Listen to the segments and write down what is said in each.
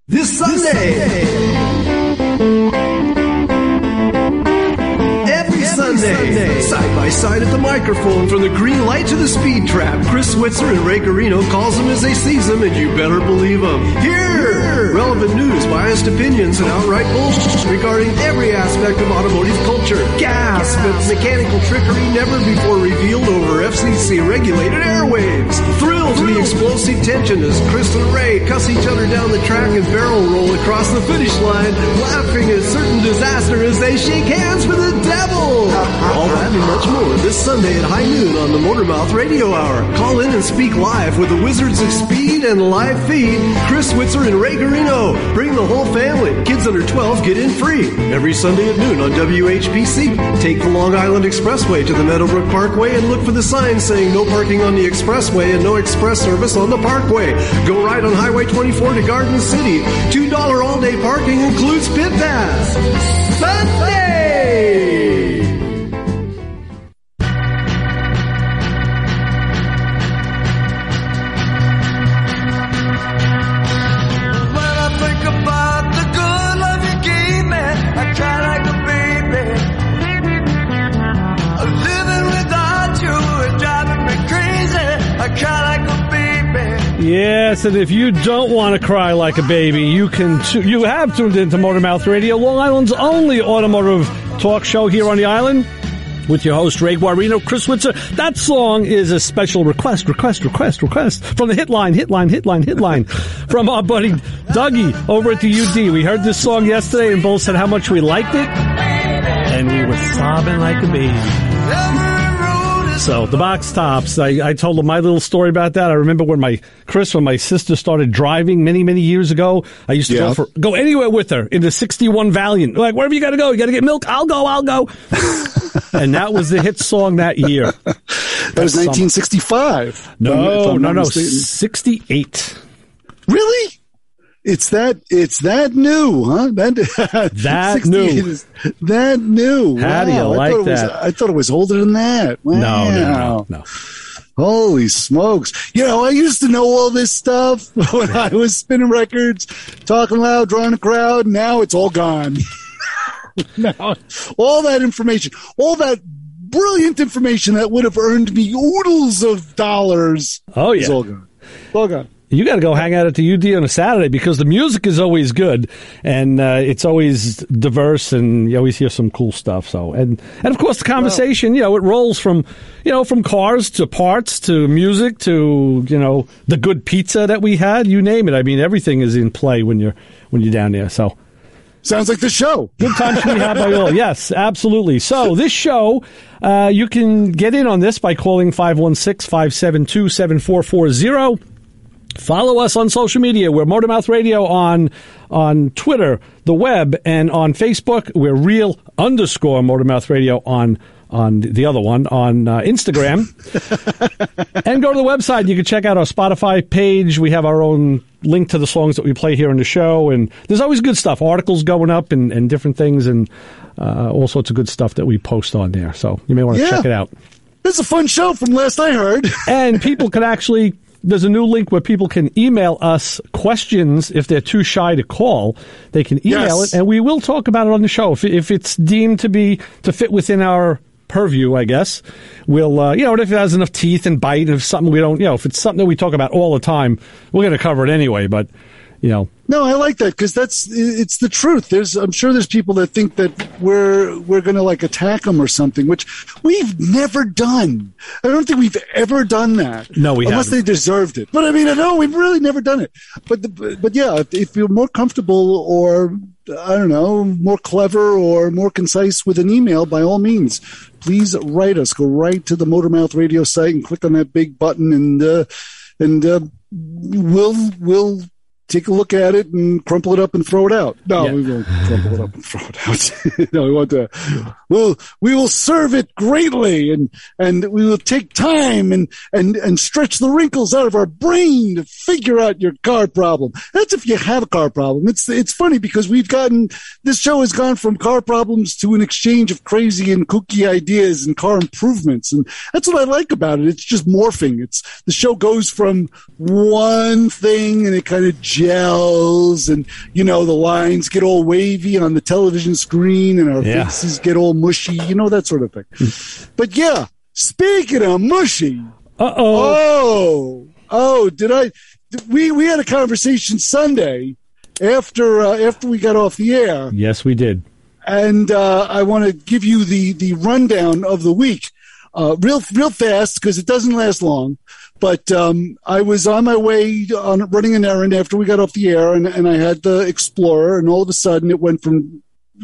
This Sunday. Every Sunday. Side by side at the microphone, from the green light to the speed trap, Chris Switzer and Ray Carino calls them as they sees them, and you better believe them. Here! Relevant news, biased opinions, and outright bullshit regarding every aspect of automotive culture. Gasp at mechanical trickery never before revealed over FCC-regulated airwaves. Thrill to the explosive tension as Chris and Ray cuss each other down the track and barrel roll across the finish line, laughing at certain disaster as they shake hands with the devil. All that and much more this Sunday at high noon on the Motormouth Radio Hour. Call in and speak live with the Wizards of Speed and live feed, Chris Switzer and Ray Garino. Bring the whole family. Kids under 12 get in free. Every Sunday at noon on WHPC. Take the Long Island Expressway to the Meadowbrook Parkway and look for the sign saying no parking on the expressway and no express service on the parkway. Go right on Highway 24 to Garden City. $2 all-day parking includes pit pass. Sunday! Yes, and if you don't want to cry like a baby, you have tuned into Motormouth Radio, Long Island's only automotive talk show here on the island, with your host, Ray Guarino, Chris Switzer. That song is a special request from the hitline from our buddy Dougie over at the UD. We heard this song yesterday and both said how much we liked it, and we were sobbing like a baby. So, the Box Tops, I told them my little story about that. I remember when my sister started driving many, many years ago, I used to go anywhere with her in the 61 Valiant. Like, wherever you got to go, you got to get milk, I'll go. And that was the hit song that year. That was 1965. No, 68. Really? It's that new, huh? That new. That new. How do you like that? I thought it was older than that. Wow. No. Holy smokes. I used to know all this stuff when I was spinning records, talking loud, drawing a crowd. Now it's all gone. Now, all that information, all that brilliant information that would have earned me oodles of dollars. Oh, yeah. Is all gone. All gone. You got to go hang out at the UD on a Saturday because the music is always good and it's always diverse and you always hear some cool stuff. So and of course the conversation, it rolls from cars to parts to music to the good pizza that we had. You name it. I mean, everything is in play when you're down there. So. Sounds like the show. Good times we have by all. Yes, absolutely. So this show, you can get in on this by calling 516-572-7440. Follow us on social media. We're Motormouth Radio on Twitter, the web, and on Facebook. We're real_Motormouth Radio on the other one, on Instagram. And go to the website. You can check out our Spotify page. We have our own link to the songs that we play here on the show. And there's always good stuff, articles going up and different things, and all sorts of good stuff that we post on there. So you may want to check it out. It's a fun show from last I heard. And people can actually... There's a new link where people can email us questions if they're too shy to call. They can email it, and we will talk about it on the show. If it's deemed to fit within our purview, I guess, we'll, if it has enough teeth and bite, and if something we don't, if it's something that we talk about all the time, we're going to cover it anyway, but, No, I like that because it's the truth. I'm sure there's people that think that we're going to attack them or something, which we've never done. I don't think we've ever done that. No, we haven't. Unless they deserved it. But I mean, no, we've really never done it. But yeah, if you're more comfortable or, I don't know, more clever or more concise with an email, by all means, please write us. Go right to the Motormouth Radio site and click on that big button and we'll take a look at it and crumple it up and throw it out. No, we won't crumple it up and throw it out. No, we want to. We will serve it greatly, and we will take time and stretch the wrinkles out of our brain to figure out your car problem. That's if you have a car problem. It's funny because this show has gone from car problems to an exchange of crazy and kooky ideas and car improvements, and that's what I like about it. It's just morphing. The show goes from one thing and it kind of gels, and the lines get all wavy on the television screen, and our faces get all mushy, that sort of thing. But yeah, speaking of mushy, we had a conversation Sunday after we got off the air. Yes, we did. And I want to give you the rundown of the week, real fast, because it doesn't last long. But I was on my way running an errand after we got off the air, and I had the Explorer, and all of a sudden it went from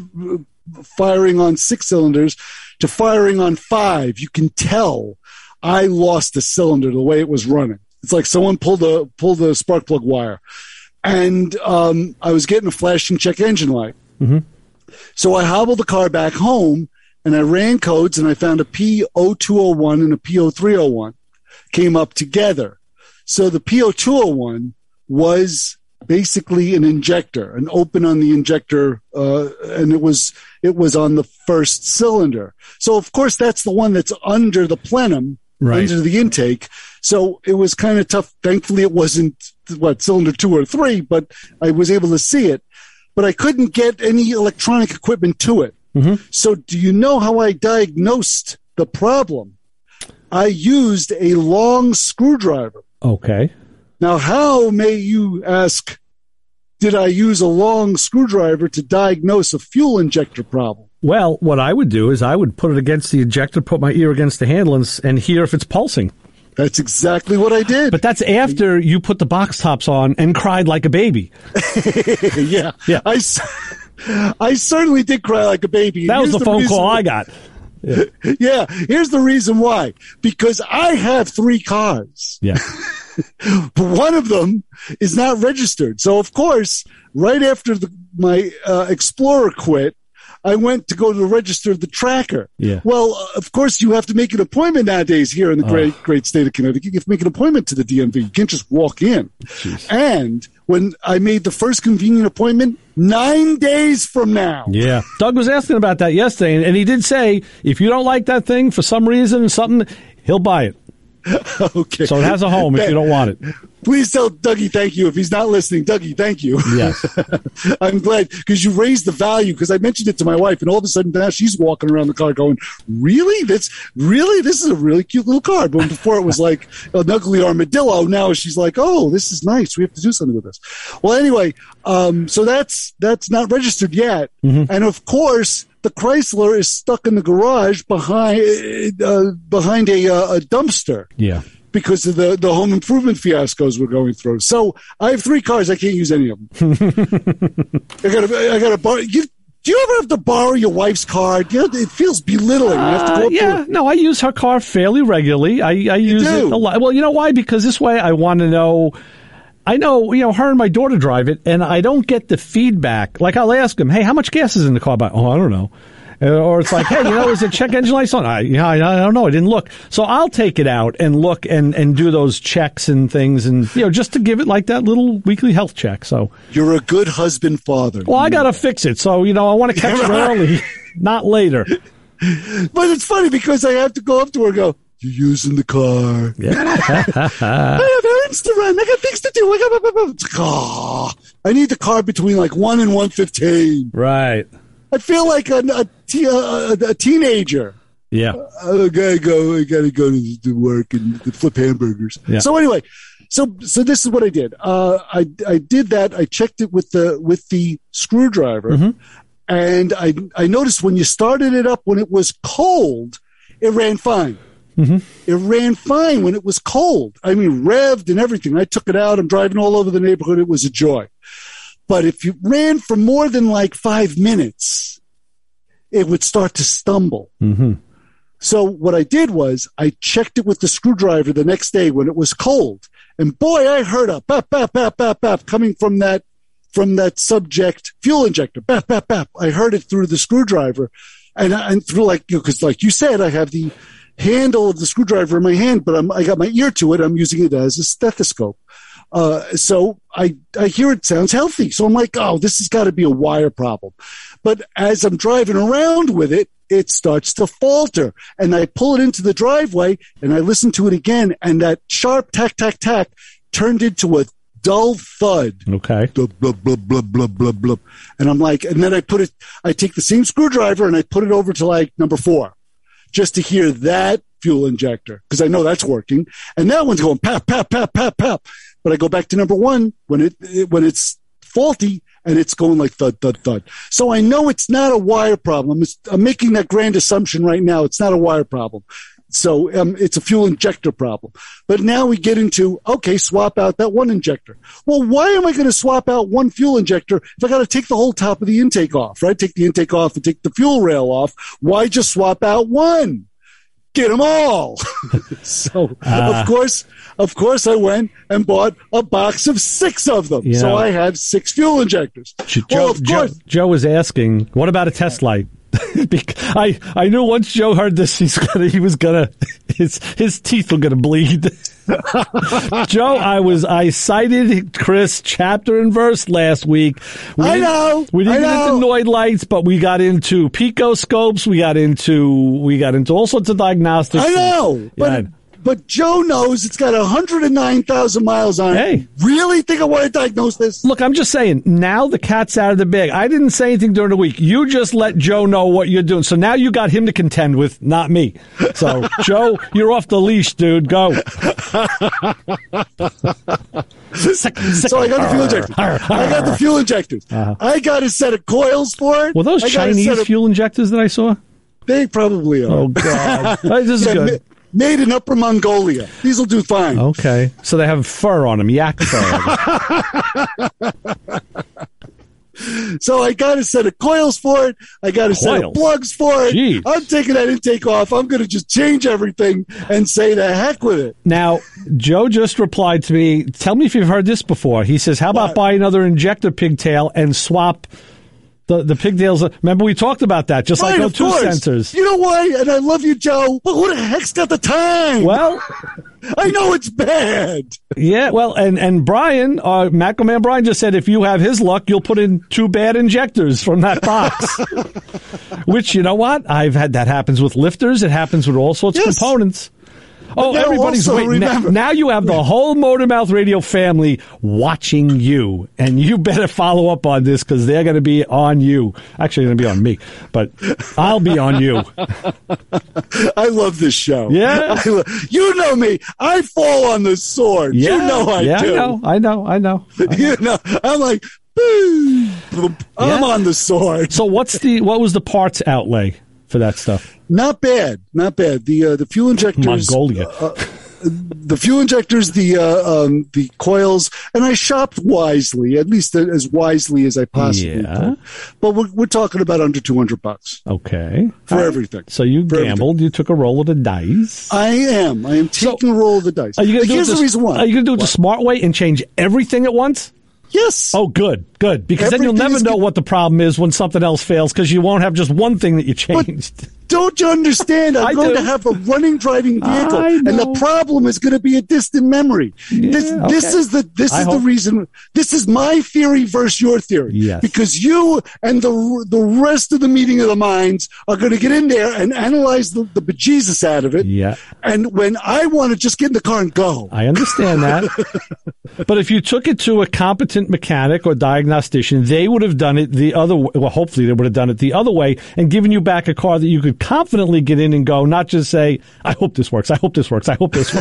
firing on 6 cylinders to firing on 5. You can tell I lost a cylinder the way it was running. It's like someone pulled the spark plug wire, and I was getting a flashing check engine light. Mm-hmm. So I hobbled the car back home, and I ran codes, and I found a P0201 and a P0301 came up together. So the P0201 was basically an injector, an open on the injector, and it was on the first cylinder. So of course that's the one that's under the plenum, under the intake. So it was kind of tough. Thankfully it wasn't cylinder 2 or 3, but I was able to see it. But I couldn't get any electronic equipment to it. Mm-hmm. So do you know how I diagnosed the problem? I used a long screwdriver. Okay. Now, how, may you ask, did I use a long screwdriver to diagnose a fuel injector problem? Well, what I would do is I would put it against the injector, put my ear against the handle, and hear if it's pulsing. That's exactly what I did. But that's after you put the box tops on and cried like a baby. Yeah. I certainly did cry like a baby. That was the phone call I got. Yeah. Here's the reason why. Because I have 3 cars. Yeah. But one of them is not registered. So, of course, right after my Explorer quit, I went to go to register the Tracker. Yeah. Well, of course, you have to make an appointment nowadays here in the great state of Connecticut. You have to make an appointment to the DMV. You can't just walk in. Jeez. And when I made the first convenient appointment, 9 days from now. Yeah. Doug was asking about that yesterday, and he did say, if you don't like that thing for some reason, he'll buy it. Okay. So it has a home if you don't want it. Please tell Dougie thank you if he's not listening. Dougie, thank you. Yes. I'm glad, because you raised the value, because I mentioned it to my wife, and all of a sudden now she's walking around the car going, really? This is a really cute little car. But before it was like an ugly armadillo. Now she's like, oh, this is nice. We have to do something with this. Well, anyway, so that's not registered yet. Mm-hmm. And of course, the Chrysler is stuck in the garage behind a dumpster. Yeah. Because of the home improvement fiascos we're going through. So I have 3 cars. I can't use any of them. I gotta borrow. Do you ever have to borrow your wife's car? It feels belittling. You have to go up No, I use her car fairly regularly. I use it a lot. Well, you know why? Because this way I want to know. I know, her and my daughter drive it, and I don't get the feedback. Like, I'll ask them, hey, how much gas is in the car? Oh, I don't know. Or it's like, hey, is it check engine lights on? I don't know. I didn't look. So I'll take it out and look and do those checks and things, and just to give it like that little weekly health check. So you're a good husband, father. Well, I got to fix it. So, I want to catch it early, not later. But it's funny because I have to go up to her and go, you're using the car. Yeah. I have errands to run. I got things to do. I need the car between like 1 and 1:15. Right. I feel like a teenager. Yeah. I gotta go to work and flip hamburgers. Yeah. So anyway, so this is what I did. I did that. I checked it with the screwdriver, mm-hmm. and I noticed when you started it up when it was cold, it ran fine. Mm-hmm. It ran fine when it was cold. I mean, revved and everything. I took it out. I'm driving all over the neighborhood. It was a joy. But if you ran for more than like 5 minutes, it would start to stumble. Mm-hmm. So what I did was I checked it with the screwdriver the next day when it was cold. And boy, I heard a bap, bap, bap, bap, bap coming from that subject fuel injector. Bap, bap, bap. I heard it through the screwdriver. And through because like you said, I have the handle of the screwdriver in my hand, but I got my ear to it. I'm using it as a stethoscope. So I hear it sounds healthy. So I'm like, oh, this has got to be a wire problem. But as I'm driving around with it, it starts to falter. And I pull it into the driveway and I listen to it again. And that sharp tack, tack, tack turned into a dull thud. Okay. Blub, blub, blub, blub, blub, blub, blub. And I'm like, and then I take the same screwdriver and I put it over to like number 4 just to hear that fuel injector because I know that's working. And that one's going pap, pap, pap, pap, pap. But I go back to number 1 when it's faulty and it's going like thud, thud, thud. So I know it's not a wire problem. I'm making that grand assumption right now. It's not a wire problem. So it's a fuel injector problem. But now we get into, okay, swap out that one injector. Well, why am I going to swap out one fuel injector if I got to take the whole top of the intake off, right? Take the intake off and take the fuel rail off. Why just swap out one? Get them all. So, of course, I went and bought a box of 6 of them. Yeah. So I had 6 fuel injecters. Joe was asking, what about a test light? I knew once Joe heard this, his teeth were gonna bleed. Joe, I cited Chris chapter and verse last week. We didn't get into Noid lights, but we got into pico scopes. We got into all sorts of diagnostics. I know, but Joe knows it's got 109,000 miles on it. Hey. Really think I want to diagnose this? Look, I'm just saying, now the cat's out of the bag. I didn't say anything during the week. You just let Joe know what you're doing. So now you got him to contend with, not me. So, Joe, you're off the leash, dude. Go. So I got the fuel injectors. I got the fuel injectors. I got a set of coils for it. Were those Chinese fuel injectors that I saw? They probably are. Oh, God. This is good. Made in Upper Mongolia. These will do fine. Okay. So they have fur on them, yak fur. So I got a set of coils for it. I got a set of plugs for it. Jeez. I'm taking that intake off. I'm going to just change everything and say the heck with it. Now, Joe just replied to me, tell me if you've heard this before. He says, how about buy another injector pigtail and swap the pigtails? Remember we talked about that, just like O2 sensors. You know why? And I love you, Joe, but who the heck's got the time? Well, I know it's bad. Yeah, well, and Brian, Macro Man Brian just said if you have his luck, you'll put in 2 bad injectors from that box. Which, you know what? I've had that happens with lifters. It happens with all sorts of components. Oh, everybody's waiting. Now you have the whole Motormouth Radio family watching you, and you better follow up on this because they're going to be on you. Actually, they're going to be on me, but I'll be on you. I love this show. Yeah. You know me. I fall on the sword. Yeah. You know I do. I know. You know, I'm like, boom. I'm on the sword. So what was the parts outlay for that stuff? Not bad. The fuel injectors, Mongolia. The fuel injectors, the coils, and I shopped wisely, at least as wisely as I possibly could. But we're talking about under $200. Okay, for everything. So you gambled. You took a roll of the dice. I am taking a roll of the dice. Here's the reason why. Are you going to do it the smart way and change everything at once? Yes. Oh, good. Because then you'll never know what the problem is when something else fails because you won't have just one thing that you changed. But don't you understand? I'm going to have a running driving vehicle, and the problem is going to be a distant memory. This is the reason. This is my theory versus your theory. Yes. Because you and the rest of the meeting of the minds are going to get in there and analyze the bejesus out of it. Yeah. And when I want to just get in the car and go. I understand that. But if you took it to a competent mechanic or diagnostician, they would have done it the other way. Well, hopefully they would have done it the other way and given you back a car that you could confidently get in and go, not just say, I hope this works. I hope this works.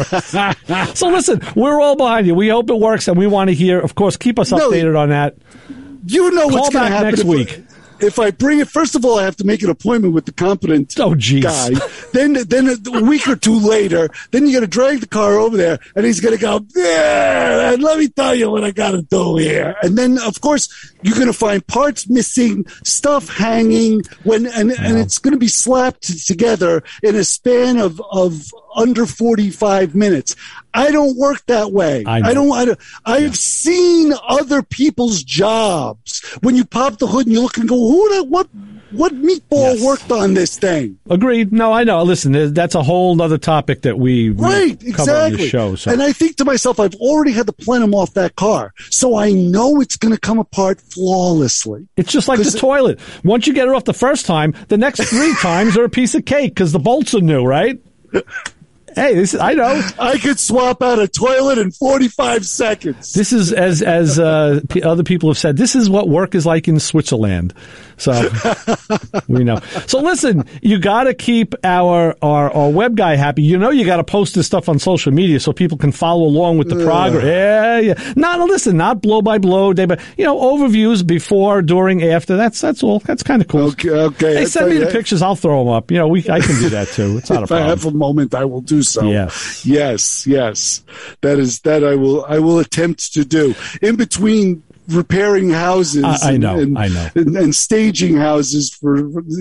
So listen, we're all behind you. We hope it works, and we want to hear, of course, keep us updated on that. You know what's going to happen next week. If I bring it, first of all, I have to make an appointment with the competent guy. Then a week or two later, then you got to drag the car over there, and he's going to go, yeah, and let me tell you what I got to do here. And then, of course, you're going to find parts missing, stuff hanging, and it's going to be slapped together in a span of under 45 minutes. I don't work that way. I've seen other people's jobs. When you pop the hood and you look and go, what meatball worked on this thing? Agreed. No, I know. Listen, that's a whole other topic that we cover on the show. So. And I think to myself, I've already had the plenum off that car, so I know it's going to come apart flawlessly. It's just like the toilet. Once you get it off the first time, the next 3 times are a piece of cake because the bolts are new, right? Hey, I know. I could swap out a toilet in 45 seconds. This is, as other people have said, this is what work is like in Switzerland. So we know. So listen, you got to keep our web guy happy. You got to post this stuff on social media so people can follow along with the progress. Yeah. Not blow by blow, day by, overviews before, during, after. That's all. That's kind of cool. Okay. Hey, send me the pictures. I'll throw them up. I can do that too. It's not a problem. If I have a moment, I will do so. Yeah. Yes. That I will attempt to do. In between repairing houses, I know, and staging houses for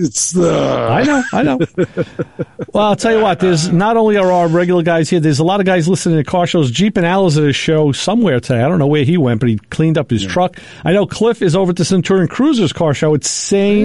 I know. Well, I'll tell you what. There's not only are our regular guys here. There's a lot of guys listening to car shows. Jeep and Al is at a show somewhere today. I don't know where he went, but he cleaned up his truck. I know Cliff is over at the Centurion Cruisers car show. It's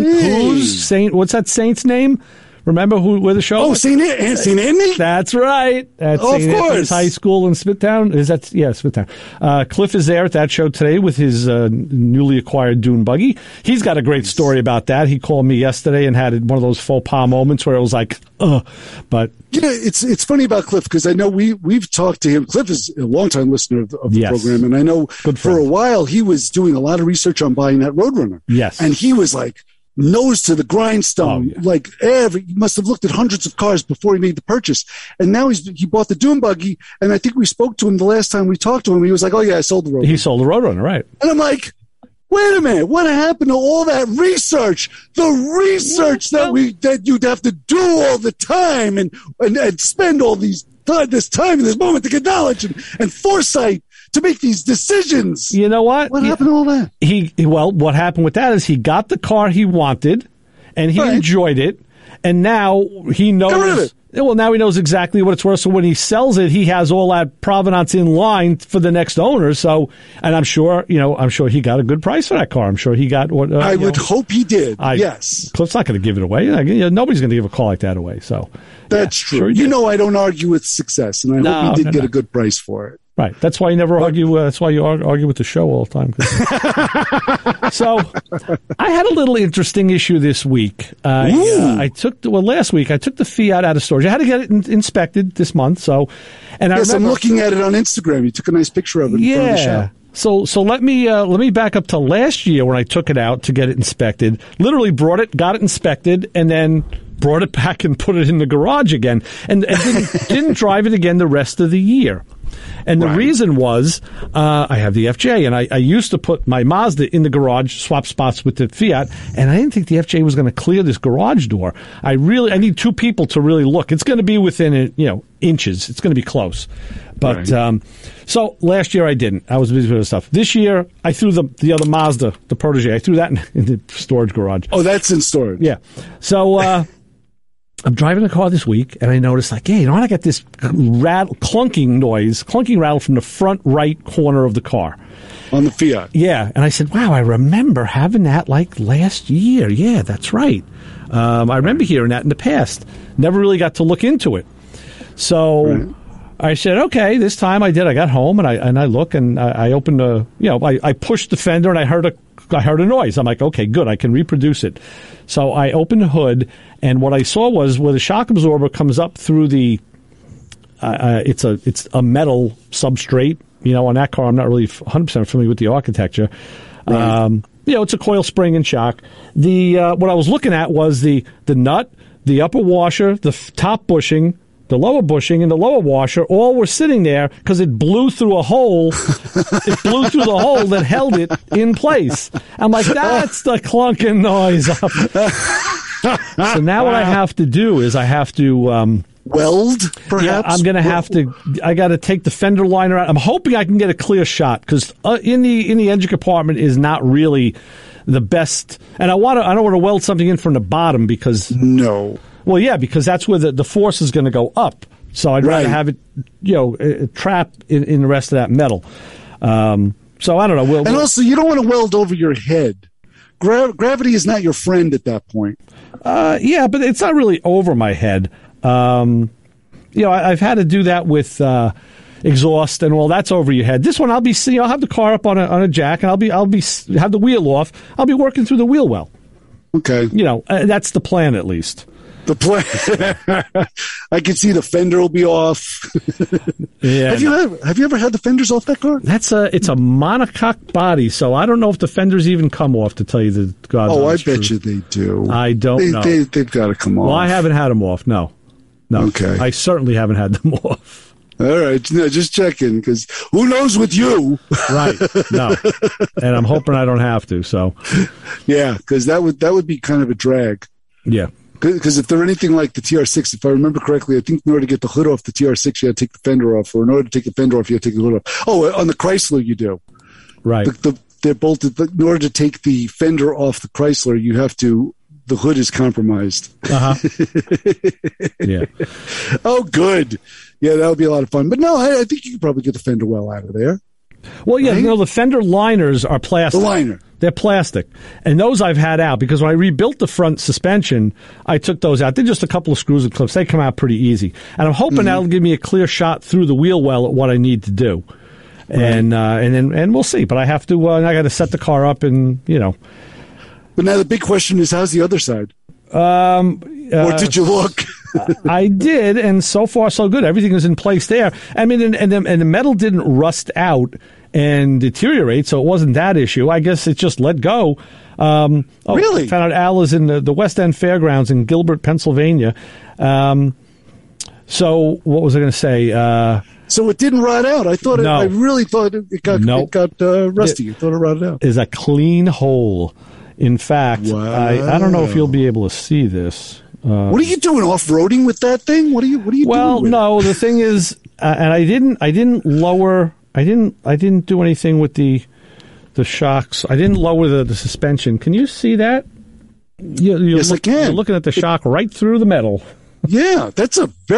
what's that Saint's name? Remember where the show? Oh, St. Anthony? That's right. That's of St. course. Anthony's High School in Smithtown. Smithtown. Cliff is there at that show today with his newly acquired dune buggy. He's got a great story about that. He called me yesterday and had one of those faux pas moments where it was like, but it's funny about Cliff because I know we've talked to him. Cliff is a longtime listener of the program, and I know for a while he was doing a lot of research on buying that Roadrunner. Yes, and he was like nose to the grindstone. He must have looked at hundreds of cars before he made the purchase. And now he bought the dune buggy, and I think we spoke to him the last time we talked to him. He was like, "Oh yeah, I sold the Roadrunner." He sold the Roadrunner, right? And I'm like, wait a minute, what happened to all that research? The research that you'd have to do all the time and spend all this time and this moment to get knowledge and foresight to make these decisions. You know what? What happened to all that? What happened with that is he got the car he wanted, and he enjoyed it, and now he knows. Get rid of it. Well, now he knows exactly what it's worth. So when he sells it, he has all that provenance in line for the next owner. So, and I'm sure he got a good price for that car. I'm sure he got what I would hope he did. Yes, Cliff's not going to give it away. Nobody's going to give a car like that away. So that's true. Sure I don't argue with success, and I hope he did get a good price for it. Right. That's why you never argue. That's why you argue with the show all the time. So I had a little interesting issue this week. Last week I took the Fiat out of storage. I had to get it inspected this month. I'm looking at it on Instagram. You took a nice picture of it in front of the shop. So let me back up to last year when I took it out to get it inspected. Literally got it inspected, and then brought it back and put it in the garage again, and didn't drive it again the rest of the year. And the reason was I have the FJ, and I used to put my Mazda in the garage, swap spots with the Fiat, and I didn't think the FJ was going to clear this garage door. I need two people to really look. It's going to be within inches. It's going to be close. But so last year I didn't. I was busy with other stuff. This year I threw the other Mazda, the Protege. I threw that in the storage garage. Oh, that's in storage. Yeah. So I'm driving the car this week, and I noticed, I got this clunking rattle from the front right corner of the car. On the Fiat. Yeah. And I said, wow, I remember having that like last year. Yeah, that's right. I remember hearing that in the past. Never really got to look into it. So I said, okay, this time I did. I got home, and I look, and I opened I pushed the fender, and I heard a noise. I'm like, okay, good. I can reproduce it. So I opened the hood, and what I saw was where the shock absorber comes up through the, it's a metal substrate. On that car, I'm not really 100% familiar with the architecture. Right. It's a coil spring and shock. What I was looking at was the nut, the upper washer, the top bushing, the lower bushing, and the lower washer all were sitting there because it blew through a hole. It blew through the hole that held it in place. I'm like, that's the clunking noise. So now what I have to do is I have to weld, perhaps? Yeah, I'm going to have to. I got to take the fender liner out. I'm hoping I can get a clear shot because in the engine compartment is not really the best. And I don't want to weld something in from the bottom because no. Well, yeah, because that's where the force is going to go up. So I'd rather have it, trapped in the rest of that metal. So I don't know. And also, you don't want to weld over your head. Gravity is not your friend at that point. Yeah, but it's not really over my head. I've had to do that with exhaust and all. That's over your head. This one, I'll have the car up on a jack, and I'll have the wheel off. I'll be working through the wheel well. Okay. That's the plan at least. The plane. I can see the fender will be off. Yeah. Have you ever had the fenders off that car? It's a monocoque body, so I don't know if the fenders even come off, to tell you the God's honest I bet truth. you they do. I don't know. They've got to come off. Well, I haven't had them off. No. Okay. I certainly haven't had them off. All right, no, just checking, because who knows with you? Right. No. And I'm hoping I don't have to. So. Yeah, because that would be kind of a drag. Yeah. Because if they're anything like the TR6, if I remember correctly, I think in order to get the hood off the TR6, you had to take the fender off, or in order to take the fender off, you had to take the hood off. Oh, on the Chrysler, you do. Right. They're bolted. In order to take the fender off the Chrysler, you have to. The hood is compromised. Yeah. Oh, good. Yeah, that would be a lot of fun. But no, I think you could probably get the fender well out of there. Well, yeah, right? the fender liners are plastic. The liner. They're plastic. And those I've had out, because when I rebuilt the front suspension, I took those out. They're just a couple of screws and clips. They come out pretty easy. And I'm hoping that'll give me a clear shot through the wheel well at what I need to do. Right. And we'll see. But I have to, I got to set the car up and, But now the big question is, how's the other side? Or did you look? I did, and so far so good. Everything is in place there. I mean, and the metal didn't rust out and deteriorate, so it wasn't that issue. I guess it just let go. Really? I found out Al is in the West End Fairgrounds in Gilbert, Pennsylvania. So what was I going to say? So it didn't rot out. I really thought it got rusty. I thought it rotted out. Is a clean hole. In fact, wow. I don't know if you'll be able to see this. What are you doing, off-roading with that thing? What are you doing? Well, no, the thing is, and I didn't lower, I didn't do anything with the shocks. I didn't lower the suspension. Can you see that? Yes, I can. You're looking at the shock right through the metal. Yeah, that's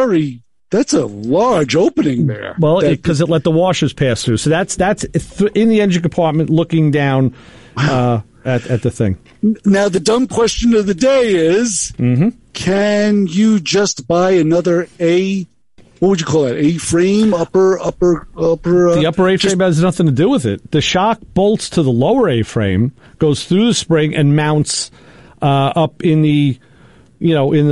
a large opening there. Well, because it let the washers pass through. So that's in the engine compartment looking down. Wow. At the thing. Now, the dumb question of the day is, can you just buy another what would you call it? A-frame, upper? The upper A-frame has nothing to do with it. The shock bolts to the lower A-frame, goes through the spring, and mounts up in the, in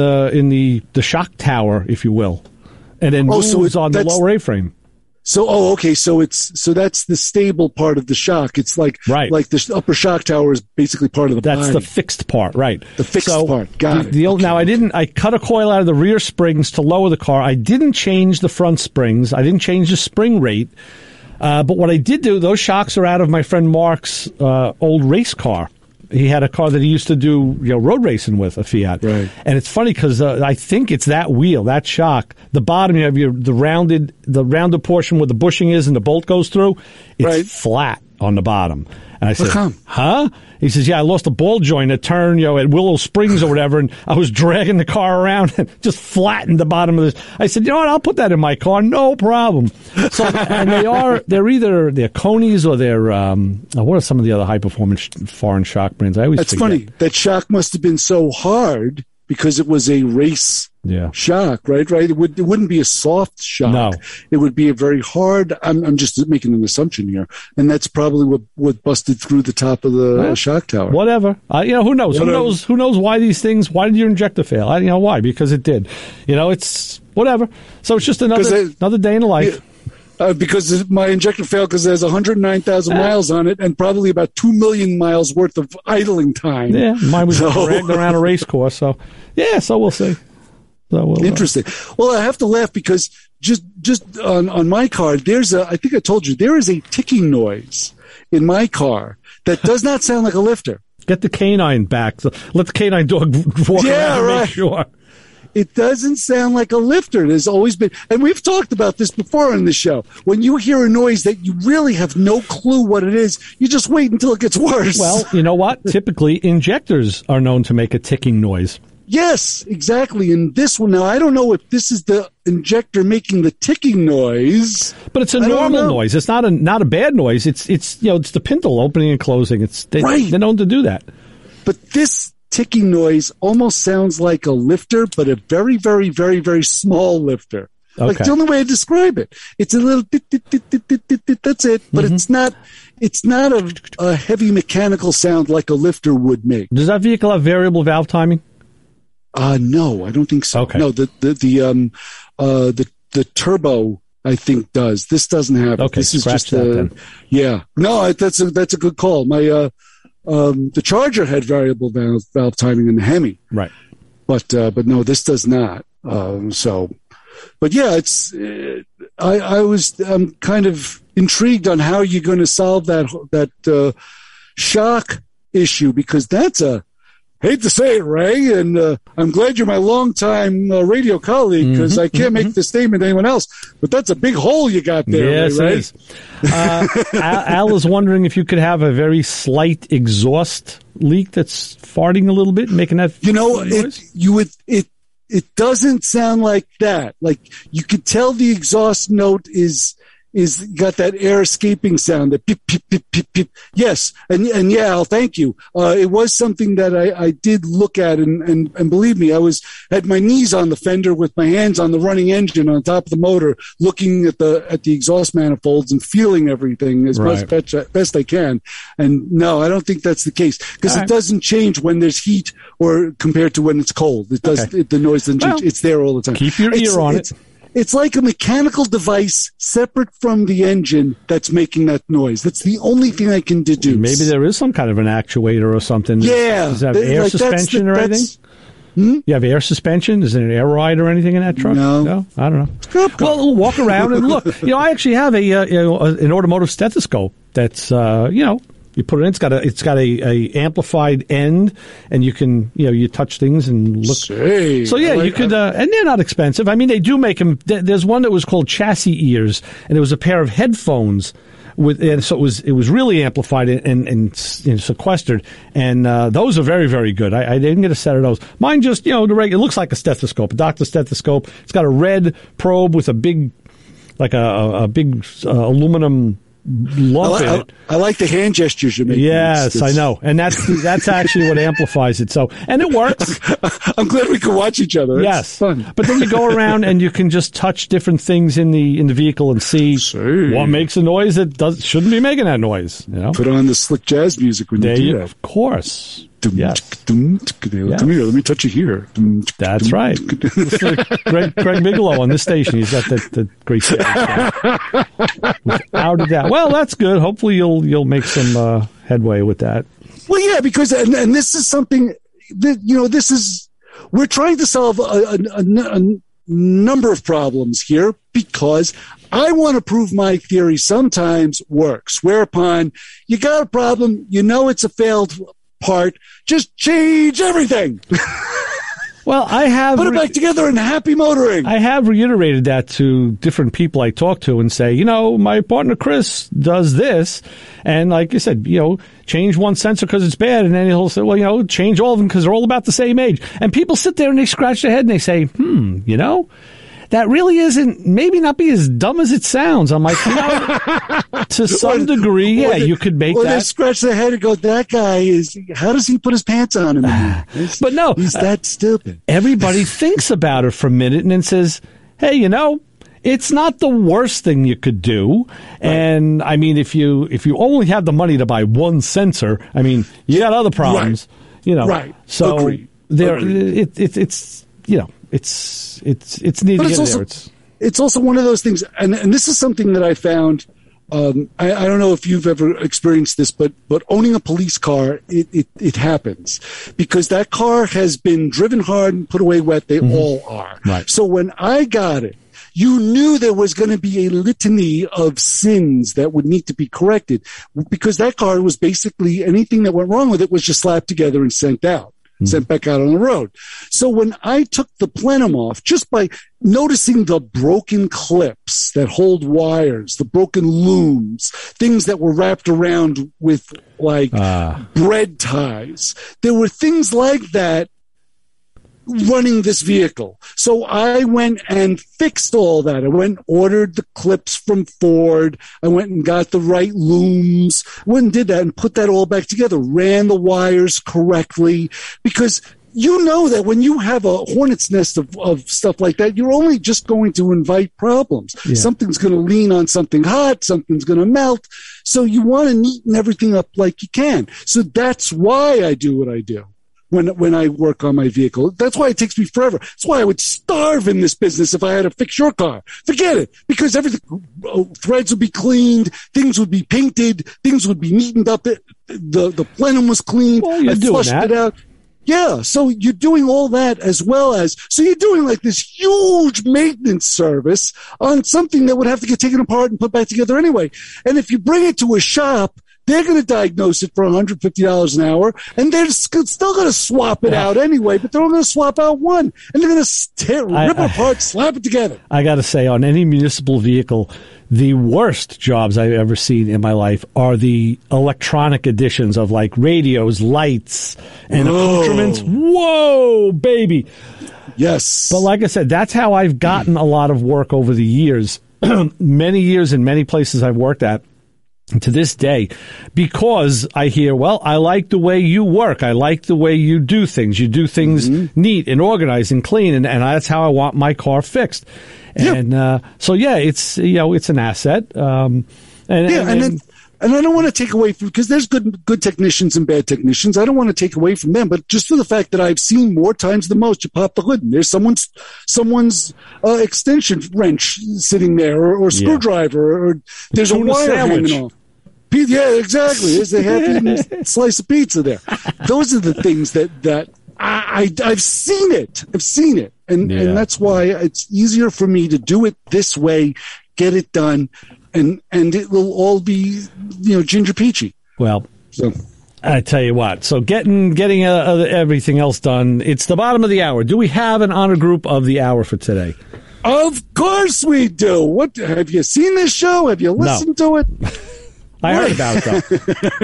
the shock tower, if you will, and then moves on the lower A-frame. So, okay. So that's the stable part of the shock. It's like the upper shock tower is basically part of the body. That's the fixed part, right? The fixed part. Got it. Okay. Now, I cut a coil out of the rear springs to lower the car. I didn't change the front springs. I didn't change the spring rate. But what I did do, those shocks are out of my friend Mark's old race car. He had a car that he used to do road racing with, a Fiat. Right. And it's funny because I think it's that wheel, that shock. The bottom, you have the rounded portion where the bushing is and the bolt goes through. It's flat on the bottom. And I said, huh? He says, yeah, I lost a ball joint at turn, at Willow Springs or whatever, and I was dragging the car around and just flattened the bottom of this. I said, you know what, I'll put that in my car, no problem. So, and they're either Konis or they're, what are some of the other high-performance foreign shock brands? I always forget. Funny. That shock must have been so hard because it was a race shock, right? It wouldn't be a soft shock. No. It would be a very hard. I'm just making an assumption here, and that's probably what busted through the top of the shock tower. Whatever. Who knows? Whatever. Who knows why these things? Why did your injector fail? Why? Because it did. It's whatever. So it's just another day in the life. Because my injector failed because there's 109,000 miles on it and probably about 2 million miles worth of idling time. Yeah, mine was dragged around a race course. So, so we'll see. Interesting. Well, I have to laugh because just on my car, I think I told you, there is a ticking noise in my car that does not sound like a lifter. Get the canine back. Let the canine dog walk around and make sure. It doesn't sound like a lifter. There's always been, and we've talked about this before on the show. When you hear a noise that you really have no clue what it is, you just wait until it gets worse. Well, you know what? Typically, injectors are known to make a ticking noise. Yes, exactly. And this one, now I don't know if this is the injector making the ticking noise, but it's a normal noise. It's not a bad noise. It's the pintle opening and closing. They're known to do that. But this ticking noise almost sounds like a lifter, but a very, very, very, very small lifter. Okay. Like the only way to describe it. It's a little that's it, but it's not a heavy mechanical sound like a lifter would make. Does that vehicle have variable valve timing? No, I don't think so. Okay. No, the turbo, I think, does. This doesn't have it. Okay, This is scratch just that then. Yeah. No, that's a good call. My the Charger had variable valve timing in the Hemi. Right. But no, this does not. But yeah, I'm kind of intrigued on how you're going to solve that shock issue, because that's hate to say it, Ray, and I'm glad you're my longtime radio colleague, because I can't make the statement to anyone else, but that's a big hole you got there. Yes, Ray, it is. Al is wondering if you could have a very slight exhaust leak that's farting a little bit, making that noise? It doesn't sound like that. Like, you could tell the exhaust note is got that air escaping sound, that pip, pip, pip, pip, pip. Yes. And yeah, Al, thank you. It was something that I did look at, and believe me, I had my knees on the fender with my hands on the running engine on top of the motor, looking at the exhaust manifolds and feeling everything as best I can. And no, I don't think that's the case, because it doesn't change when there's heat or compared to when it's cold. It does. Okay. The noise doesn't change. It's there all the time. Keep your ear on it. It's like a mechanical device separate from the engine that's making that noise. That's the only thing I can deduce. Maybe there is some kind of an actuator or something. Yeah. Does it have air suspension or anything? You have air suspension? Is there an air ride or anything in that truck? No. I don't know. Well, we'll walk around and look. I actually have an automotive stethoscope that's, you put it in. It's got a amplified end, and you can you touch things and look. So yeah, you could, and they're not expensive. I mean, they do make them. There's one that was called Chassis Ears, and it was a pair of headphones and so it was really amplified and sequestered, and those are very, very good. I didn't get a set of those. Mine just the regular. It looks like a stethoscope, a doctor's stethoscope. It's got a red probe with a big, like a big aluminum lump in it. I like the hand gestures you're making. Yes, I know, and that's actually what amplifies it. So, and it works. I'm glad we can watch each other. Yes, fun. But then you go around and you can just touch different things in the vehicle and see what makes a noise that shouldn't be making that noise. Put on the slick jazz music when you do that. Of course. Yes. Come here, let me touch you here. That's right. It's like Greg Bigelow on this station. He's got the great jazz. Without a doubt. Well, that's good. Hopefully you'll make some headway with that. Well, yeah, because and this is something that we're trying to solve a number of problems here, because I want to prove my theory sometimes works. Whereupon you got a problem, it's a failed part, just change everything. Well, I have put it back together and happy motoring. I have reiterated that to different people I talk to and say, my partner Chris does this, and like you said, change one sensor because it's bad, and then he'll say, well, change all of them because they're all about the same age. And people sit there and they scratch their head and they say, that really isn't, maybe not be as dumb as it sounds. I'm like, to some degree, you could make that. Or they scratch their head and go, that guy how does he put his pants on him? But no. He's that stupid. Everybody thinks about it for a minute and then says, hey, it's not the worst thing you could do. Right. And I mean, if you only have the money to buy one sensor, I mean, you got other problems, Right. So Agreed. it's neat to get there. It's also one of those things, and this is something that I found. I don't know if you've ever experienced this, but owning a police car, it happens because that car has been driven hard and put away wet. They all are. Right. So when I got it, you knew there was going to be a litany of sins that would need to be corrected, because that car was basically, anything that went wrong with it was just slapped together and sent out. Sent back out on the road. So when I took the plenum off, just by noticing the broken clips that hold wires, the broken looms, things that were wrapped around with bread ties, there were things like that running this vehicle. So I went and fixed all that. I went and ordered the clips from Ford. I went and got the right looms. Went and did that and put that all back together. Ran the wires correctly, because that when you have a hornet's nest of stuff like that, you're only just going to invite problems. Yeah. Something's going to lean on something hot. Something's going to melt. So you want to neaten everything up like you can. So that's why I do what I do. when I work on my vehicle. That's why it takes me forever. That's why I would starve in this business if I had to fix your car. Forget it, because everything, threads would be cleaned, things would be painted, things would be neatened up. The plenum was cleaned. Well, you're I doing flushed that. it out. Yeah, so you're doing all that as well as, so you're doing like this huge maintenance service on something that would have to get taken apart and put back together anyway. And if you bring it to a shop, they're going to diagnose it for $150 an hour, and they're still going to swap it out anyway, but they're only going to swap out one, and they're going to rip it apart, slap it together. I got to say, on any municipal vehicle, the worst jobs I've ever seen in my life are the electronic additions of like radios, lights, and accoutrements. Whoa, baby. Yes. But like I said, that's how I've gotten a lot of work over the years, many years in many places I've worked at. To this day, because I hear, well, I like the way you work. I like the way you do things. You do things neat and organized and clean, and that's how I want my car fixed. And so, yeah, it's it's an asset. And I don't want to take away from, because there's good technicians and bad technicians. I don't want to take away from them, but just for the fact that I've seen more times than most, you pop the hood and there's someone's extension wrench sitting there, or screwdriver, or there's a wire hanging off. Yeah, exactly. There's a half-eaten slice of pizza there. Those are the things that I've seen it. I've seen it. And that's why it's easier for me to do it this way, get it done, and it will all be, ginger peachy. Well, so I tell you what. So getting everything else done, it's the bottom of the hour. Do we have an honor group of the hour for today? Of course we do. What, have you seen this show? Have you listened to it? I heard about it, though.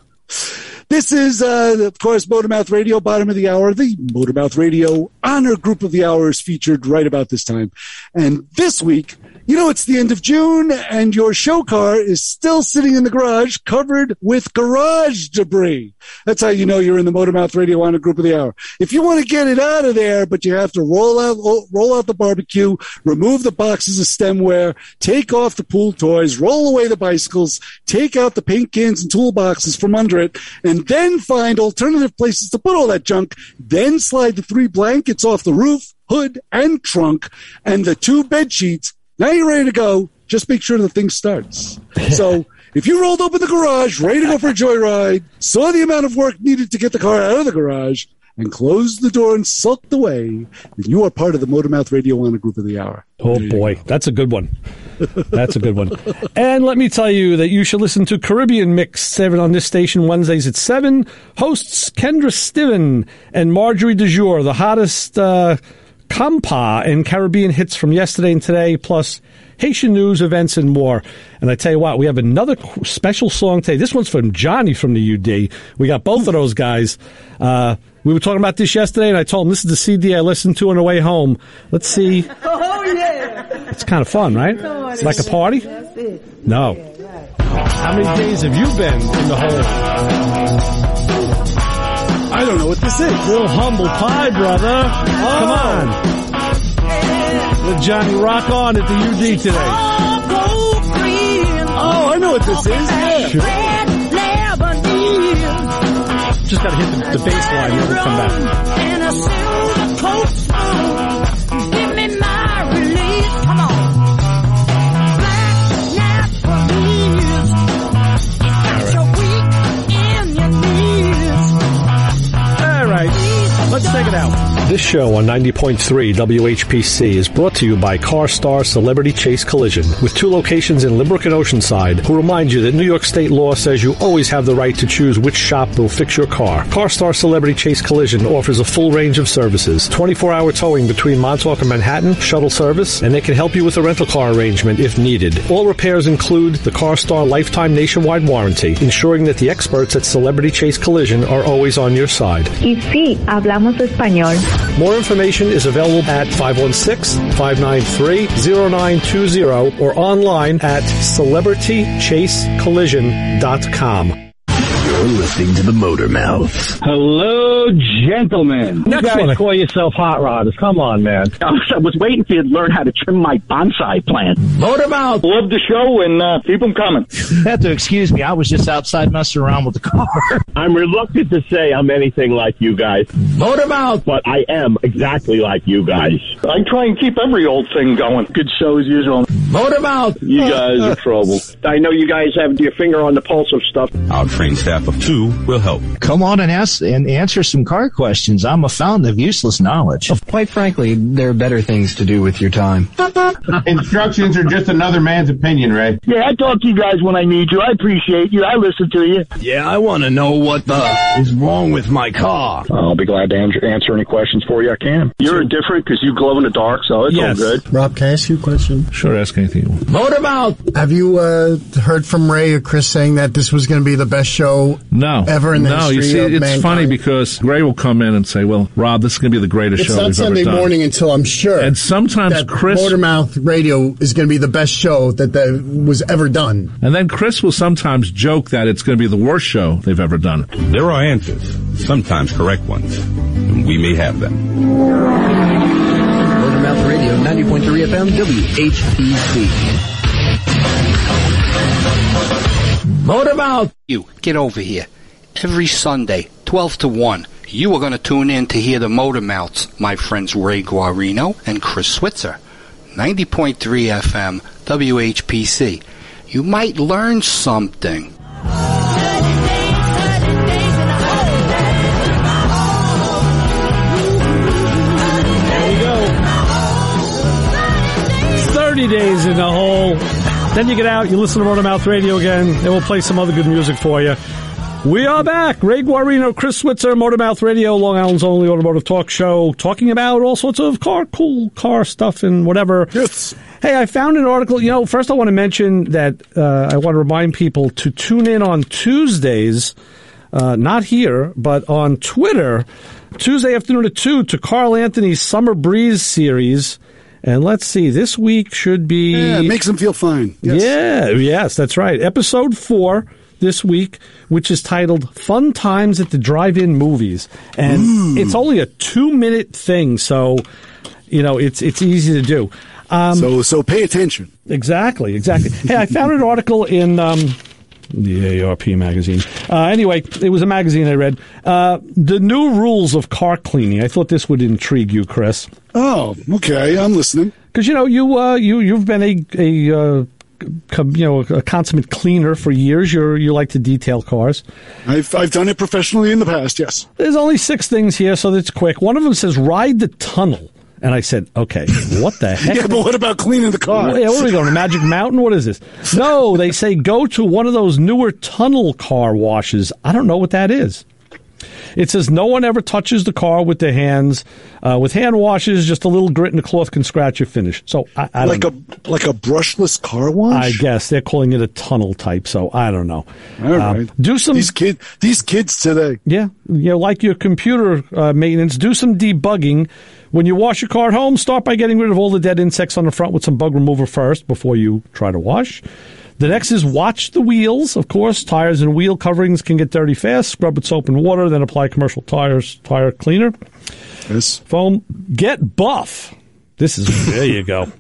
This is, of course, Motormouth Radio, bottom of the hour. The Motormouth Radio honor group of the hour is featured right about this time. And this week, it's the end of June, and your show car is still sitting in the garage covered with garage debris. That's how you know you're in the Motormouth Radio honor group of the hour. If you want to get it out of there, but you have to roll out the barbecue, remove the boxes of stemware, take off the pool toys, roll away the bicycles, take out the paint cans and toolboxes from under it, and then find alternative places to put all that junk, then slide the 3 blankets off the roof, hood, and trunk, and the 2 bed sheets. Now you're ready to go. Just make sure the thing starts. So if you rolled open the garage, ready to go for a joyride, saw the amount of work needed to get the car out of the garage, and closed the door and sulked away, then you are part of the Motormouth Radio honor group of the hour. Oh, boy. That's a good one. That's a good one. And let me tell you that you should listen to Caribbean Mix 7 on this station Wednesdays at 7. Hosts Kendra Stiven and Marjorie DeJour, the hottest compa and Caribbean hits from yesterday and today, plus Haitian news, events, and more. And I tell you what, we have another special song today. This one's from Johnny from the UD. We got both of those guys. We were talking about this yesterday, and I told him this is the CD I listened to on the way home. Let's see. Oh, yeah. It's kind of fun, right? It's like a party? That's it. No. Yeah, right. How many days have you been in the hole? I don't know what this is. Little humble pie, brother. Come on. Let Johnny rock on at the UD today. Oh, I know what this is. Yeah. Just got to hit the bass line and it'll come back. And a silver coat song. Give me my release. Come on. Black Napoli. Got your weak in your knees. All right. Let's take it out. This show on 90.3 WHPC is brought to you by CarStar Celebrity Chase Collision, with 2 locations in Lynbrook and Oceanside, who remind you that New York State law says you always have the right to choose which shop will fix your car. CarStar Celebrity Chase Collision offers a full range of services, 24-hour towing between Montauk and Manhattan, shuttle service, and they can help you with a rental car arrangement if needed. All repairs include the CarStar Lifetime Nationwide Warranty, ensuring that the experts at Celebrity Chase Collision are always on your side. Y sí, hablamos español. More information is available at 516-593-0920 or online at celebritychasecollision.com. You're listening to the Motor Mouths. Hello, gentlemen. You guys call yourself hot rodders. Come on, man. I was waiting for you to learn how to trim my bonsai plant. Motor Mouth. Love the show and keep them coming. You have to excuse me. I was just outside messing around with the car. I'm reluctant to say I'm anything like you guys. Motor Mouth. But I am exactly like you guys. I try and keep every old thing going. Good show as usual. Motor Mouth. You guys are trouble. I know you guys have your finger on the pulse of stuff. Our trained staff of 2 will help. Come on and ask and answer some car questions. I'm a fountain of useless knowledge. Quite frankly, there are better things to do with your time. Instructions are just another man's opinion, Ray. Yeah, I talk to you guys when I need you. I appreciate you. I listen to you. Yeah, I want to know what is wrong with my car. I'll be glad to answer any questions for you I can. You're different because you glow in the dark, so it's all good. Rob, can I ask you a question? Sure, ask anything you want. Motor Mouth. Have you heard from Ray or Chris saying that this was going to be the best show ever in the history you see, of it's mankind? funny because Ray will come in and say, well, Rob, this is going to be the greatest show we've ever done. It's not Sunday morning until I'm sure. And sometimes that Chris... Motormouth Radio is going to be the best show that was ever done. And then Chris will sometimes joke that it's going to be the worst show they've ever done. There are answers, sometimes correct ones, and we may have them. Motormouth Radio, 90.3 FM, WHPC. Motor Mouth. You, get over here. Every Sunday, 12 to 1, you are going to tune in to hear the Motor Mouths, my friends Ray Guarino and Chris Switzer. 90.3 FM, WHPC. You might learn something. There you go. 30 days in the hole. Then you get out, you listen to Motormouth Radio again, and we'll play some other good music for you. We are back. Ray Guarino, Chris Switzer, Motormouth Radio, Long Island's only automotive talk show, talking about all sorts of cool car stuff and whatever. Yes. Hey, I found an article. First I want to mention that I want to remind people to tune in on Tuesdays, not here, but on Twitter, Tuesday afternoon at 2 to Carl Anthony's Summer Breeze series. And let's see, this week should be... Yeah, it makes them feel fine. Yes. Yeah, yes, that's right. Episode 4 this week, which is titled Fun Times at the Drive-In Movies. And it's only a 2-minute thing, so, it's easy to do. So pay attention. Exactly. Hey, I found an article in... the ARP magazine. Anyway, it was a magazine I read. The new rules of car cleaning. I thought this would intrigue you, Chris. Oh, okay. I'm listening. Because you've been a consummate cleaner for years. You like to detail cars. I've done it professionally in the past. Yes. There's only 6 things here, so that's quick. One of them says ride the tunnel. And I said, okay, what the heck? Yeah, but what about cleaning the car? Yeah, where are we going, to Magic Mountain? What is this? No, they say go to one of those newer tunnel car washes. I don't know what that is. It says no one ever touches the car with their hands. With hand washes, just a little grit in the cloth can scratch your finish. So I don't know. Like a brushless car wash? I guess they're calling it a tunnel type. So I don't know. All right. Do some these kids today. Yeah, like your computer maintenance. Do some debugging. When you wash your car at home, start by getting rid of all the dead insects on the front with some bug remover first before you try to wash. The next is watch the wheels. Of course, tires and wheel coverings can get dirty fast. Scrub with soap and water, then apply commercial tire cleaner. Yes. Foam. Get buff. There you go.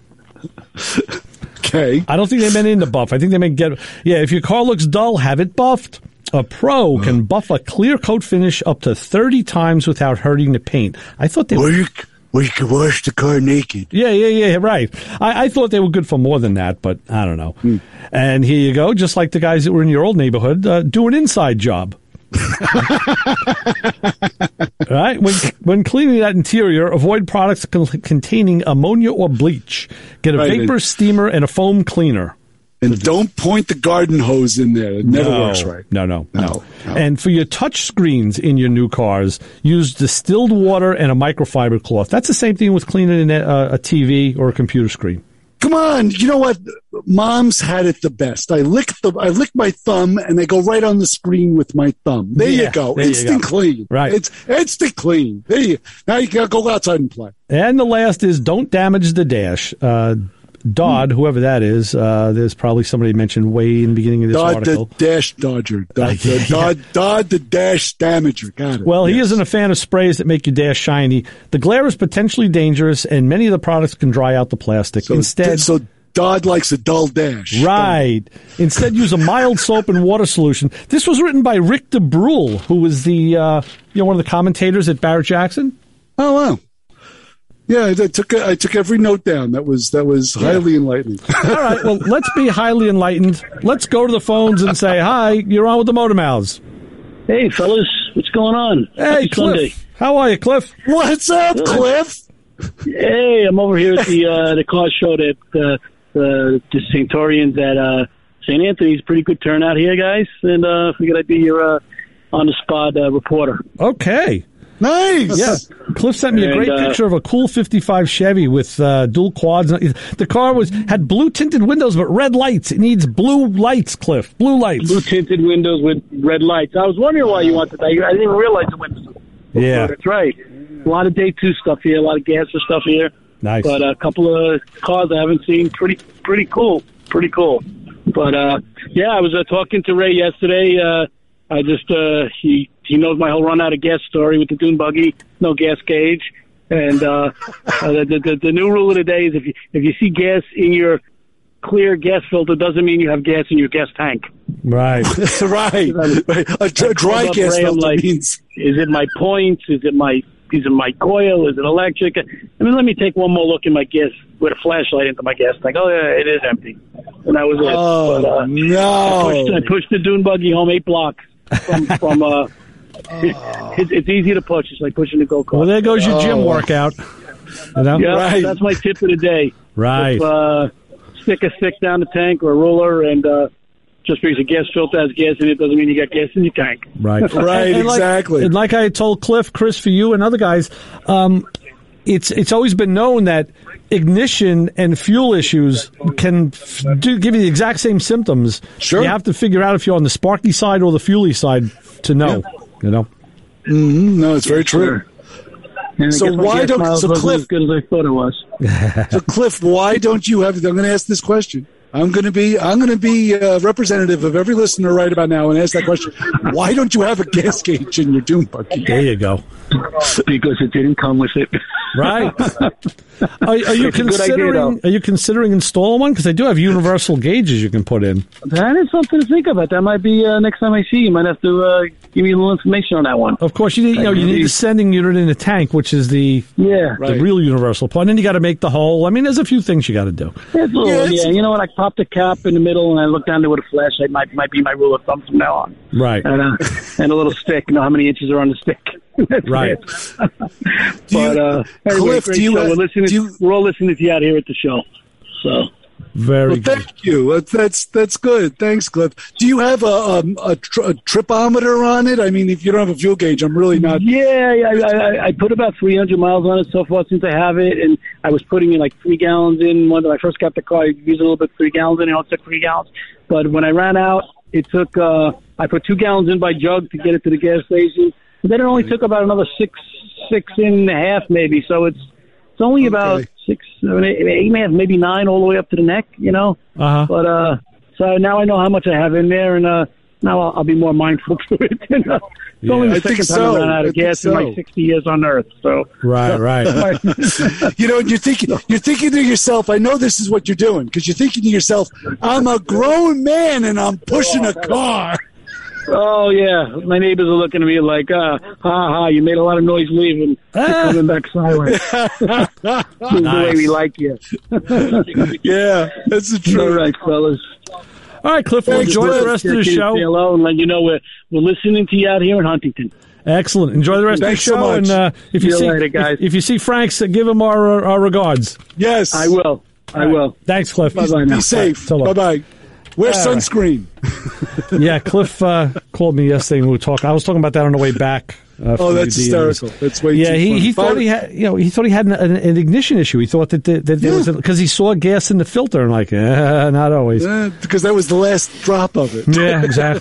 Okay. I don't think they meant in the buff. I think they meant get. Yeah, if your car looks dull, have it buffed. A pro can buff a clear coat finish up to 30 times without hurting the paint. I thought they were... Or you could wash the car naked. Yeah, right. I thought they were good for more than that, but I don't know. And here you go, just like the guys that were in your old neighborhood, do an inside job. Right? When cleaning that interior, avoid products containing ammonia or bleach. Get a vapor steamer and a foam cleaner. And don't point the garden hose in there. It never works right. No. And for your touch screens in your new cars, use distilled water and a microfiber cloth. That's the same thing with cleaning a TV or a computer screen. Come on, you know what? Moms had it the best. I lick my thumb and they go right on the screen with my thumb. There you go. Instant clean. Right. It's instant clean. Now you gotta go outside and play. And the last is don't damage the dash. Dodd, whoever that is, there's probably somebody mentioned way in the beginning of this article. Dodd the Dash Dodger. Dodd the Dash Damager. Got it. Well, he isn't a fan of sprays that make your dash shiny. The glare is potentially dangerous, and many of the products can dry out the plastic. So Dodd likes a dull dash. Right. Instead, use a mild soap and water solution. This was written by Rick DeBrule, who was the one of the commentators at Barrett Jackson. Oh, wow. Yeah, I took every note down. That was highly enlightening. All right, well, let's be highly enlightened. Let's go to the phones and say, hi, you're on with the Motor Mouths. Hey, fellas, what's going on? Hey, Happy Cliff. Sunday. How are you, Cliff? What's up, Cliff? Hey, I'm over here at the car show at the Saintorians at St. Anthony's. Pretty good turnout here, guys, and figured I'd be your on-the-spot reporter. Okay. Nice. Yeah. Cliff sent me a great picture of a cool 55 Chevy with dual quads. The car had blue tinted windows but red lights. It needs blue lights, Cliff. Blue lights. Blue tinted windows with red lights. I was wondering why you wanted that. I didn't even realize it went. Yeah. That's right. A lot of day 2 stuff here. A lot of gasser stuff here. Nice. But a couple of cars I haven't seen. Pretty cool. Pretty cool. But yeah, I was talking to Ray yesterday. I just he knows my whole run out of gas story with the dune buggy, no gas gauge, and the new rule of the day is if you see gas in your clear gas filter, doesn't mean you have gas in your gas tank. Right, right. A dry gas filter means. Is it my points? Is it my coil? Is it electric? I mean, let me take one more look in my gas with a flashlight into my gas tank. Oh yeah, it is empty, and that was it. Oh but, no! I pushed the dune buggy home 8 blocks from it's easy to push. It's like pushing a go-kart. Well, there goes your gym workout. You know? Yeah, right. That's my tip of the day. Right. Stick a stick down the tank or a ruler, and just because a gas filter has gas in it doesn't mean you got gas in your tank. Right. Right. Exactly. And like I told Cliff, Chris, for you and other guys, it's always been known that ignition and fuel issues can give you the exact same symptoms. Sure. You have to figure out if you're on the sparky side or the fuely side to know. Yeah. You know. Mm-hmm. No, it's very true. So why don't Cliff? As good as I thought it was. So Cliff, why don't you have? I'm going to ask this question. I'm going to be representative of every listener right about now and ask that question. Why don't you have a gas gauge in your dune buggy? There you go. Because it didn't come with it. Right. Are you considering installing one? Because they do have universal gauges you can put in. That is something to think about. That might be next time I see you. You might have to give me a little information on that one. Of course, you need the sending unit in the tank, which is the real universal part. And then you got to make the hole. I mean, there's a few things you got to do. You know what? I popped the cap in the middle and I looked down there with a flashlight. Might be my rule of thumb from now on. Right. And a little stick. You know how many inches are on the stick. Right. Anyway, Cliff, we're all listening to you out here at the show. So very good. Thank you. That's good. Thanks, Cliff. Do you have a tripometer on it? I mean, if you don't have a fuel gauge, I'm really not. Yeah, I put about 300 miles on it so far since I have it, and I was putting in like 3 gallons in. When I first got the car, I used a little bit 3 gallons in. It took 3 gallons, but when I ran out, it took. I put 2 gallons in by jug to get it to the gas station. And then it only took about another 6.5 maybe. So it's only about 6, 7, 8.5, maybe 9 all the way up to the neck, you know. But so now I know how much I have in there, and now I'll be more mindful to it. It's only the second time I ran out of gas in my 60 years on Earth. So right. You know, and you're thinking to yourself, I know this is what you're doing, because you're thinking to yourself, I'm a grown man and I'm pushing a car. Oh, yeah. My neighbors are looking at me like, you made a lot of noise leaving. Coming back silent. This is the way we like you. Yeah, that's the truth. All right, fellas. All right, Cliff, we'll enjoy the rest of the show. Say hello and let you know we're listening to you out here in Huntington. Excellent. Enjoy the rest of the show. So much. And if you see, later, guys. If you see Franks, give him our regards. Yes. I will. I will. Thanks, Cliff. Bye-bye now. Be safe. Bye-bye. Wear sunscreen. Yeah, Cliff called me yesterday and we were talking. I was talking about that on the way back. That's hysterical. That's way too funny. He thought he had an ignition issue. He thought that there was because he saw gas in the filter and like, not always. Because that was the last drop of it. Yeah, exactly.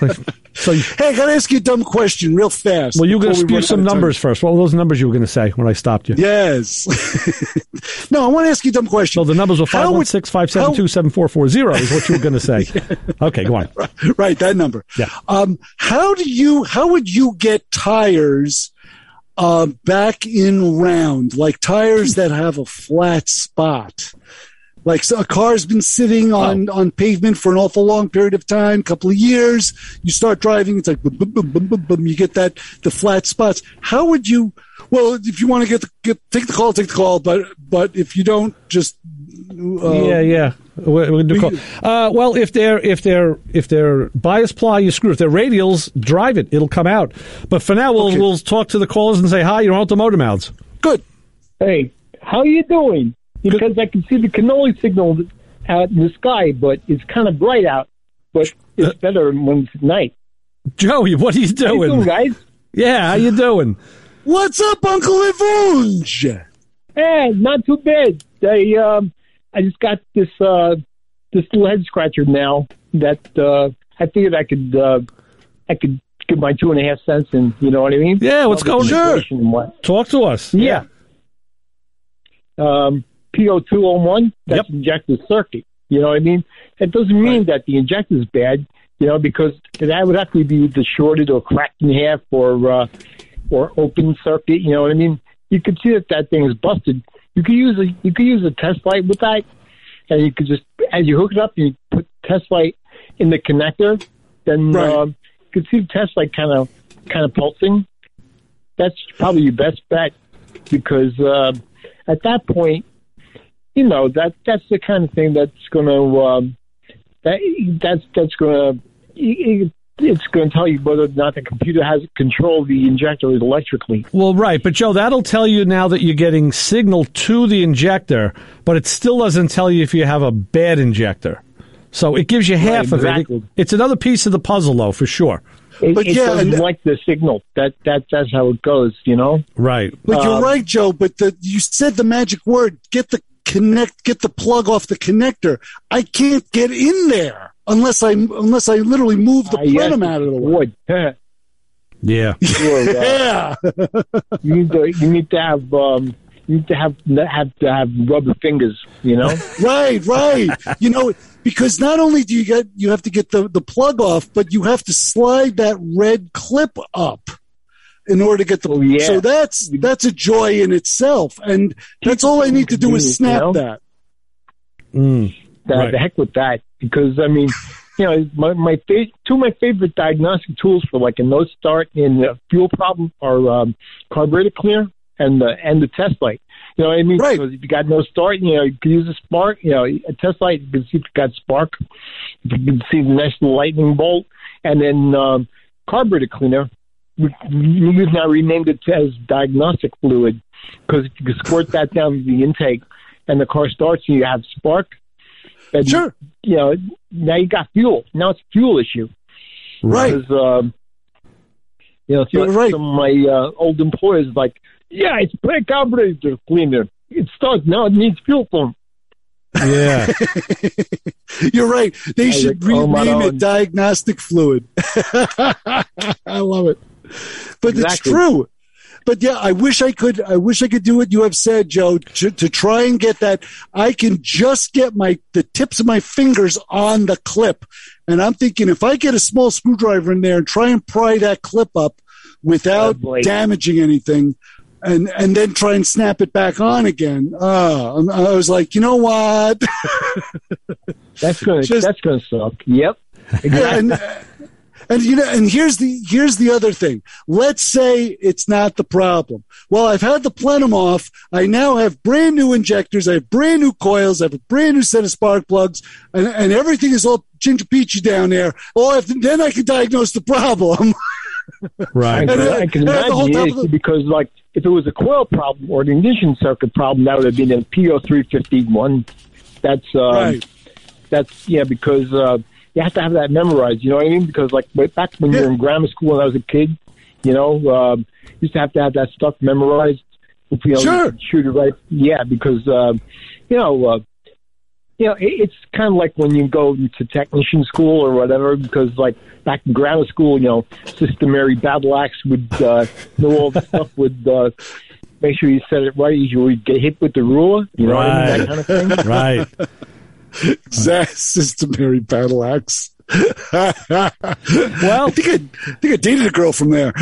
So, hey, I got to ask you a dumb question real fast. Well, you're going to spew some numbers first. What were those numbers you were going to say when I stopped you? Yes. No, I want to ask you a dumb question. So the numbers were 516-572-7440 is what you were going to say. Okay, go on. Right, that number. Yeah. How would you get tires back in round, like tires that have a flat spot? Like so a car's been sitting on pavement for an awful long period of time, couple of years. You start driving, it's like boom, boom, boom, boom, boom, boom. You get the flat spots. How would you? Well, if you want to take the call, take the call. But if you don't, just yeah. We'll do call. Well, if they're bias ply, you screw. If they're radials, drive it. It'll come out. But for now, we'll talk to the callers and say hi. You're on the Motor Mouths. Good. Hey, how you doing? Because I can see the cannoli signal out in the sky, but it's kind of bright out. But it's better when it's night. Joey, what are you doing? How you doing, guys? Yeah, how you doing? What's up, Uncle Evunge? Hey, not too bad. I just got this little head scratcher now that I figured I could give my 2.5 cents in. You know what I mean? Yeah, what's going on? Sure. Talk to us. Yeah. PO201, that's injector circuit. You know what I mean? It doesn't mean that the injector is bad, because that would have to be either shorted or cracked in half or open circuit. You know what I mean? You could see that thing is busted. You could use a test light with that, and you could just, as you hook it up, you put the test light in the connector. Then you could see the test light kind of pulsing. That's probably your best bet because at that point, that's the kind of thing that's going to it's going to tell you whether or not the computer has control of the injector electrically. Well, right. But, Joe, that'll tell you now that you're getting signal to the injector, but it still doesn't tell you if you have a bad injector. So it gives you half of it. It's another piece of the puzzle, though, for sure. It doesn't like the signal. That's how it goes, Right. But you're right, Joe, but you said the magic word, get the plug off the connector. I can't get in there unless I literally move the plenum out of the way. Yeah. Yeah. You need to have rubber fingers, Right. Because not only do you have to get the plug off, but you have to slide that red clip up in order to get the. So that's a joy in itself, and that's all I need to do is snap that. The heck with that, because my two of my favorite diagnostic tools for like a no start in a fuel problem are carburetor cleaner and the test light. You know what I mean? Right. Because if you got no start, you can use a spark. A test light, you can see if you got spark. You can see the nice lightning bolt, and then carburetor cleaner. We've now renamed it as diagnostic fluid because if you can squirt that down the intake and the car starts and you have spark, then, sure. Now you got fuel. Now it's a fuel issue. Right. Because, some of my old employers like, it's a carburetor cleaner. It starts now. It needs fuel pump. Yeah. You're right. They should rename it diagnostic fluid. I love it. But It's true. But yeah, I wish I could do what you have said, Joe, to try and get that. I can just get the tips of my fingers on the clip. And I'm thinking if I get a small screwdriver in there and try and pry that clip up without damaging anything, and then try and snap it back on again. I was like, you know what? That's gonna suck. Yep. Exactly. And here's the other thing. Let's say it's not the problem. Well, I've had the plenum off. I now have brand new injectors. I have brand new coils. I have a brand new set of spark plugs, and everything is all ginger peachy down there. Then I can diagnose the problem. Right. I can imagine because, like, if it was a coil problem or an ignition circuit problem, that would have been a PO351. That's right. Because you have to have that memorized. You know what I mean? Because like back when you were in grammar school when I was a kid, used to have that stuff memorized. Sure. Shoot it right. Yeah, because it's kind of like when you go to technician school or whatever, because like back in grammar school, Sister Mary Battle-Axe would know all the stuff with make sure you said it right. You would get hit with the ruler, you know what I mean? That kind of thing. Right. Exactly, Sister Mary Battle-Axe. Well, I think I dated a girl from there.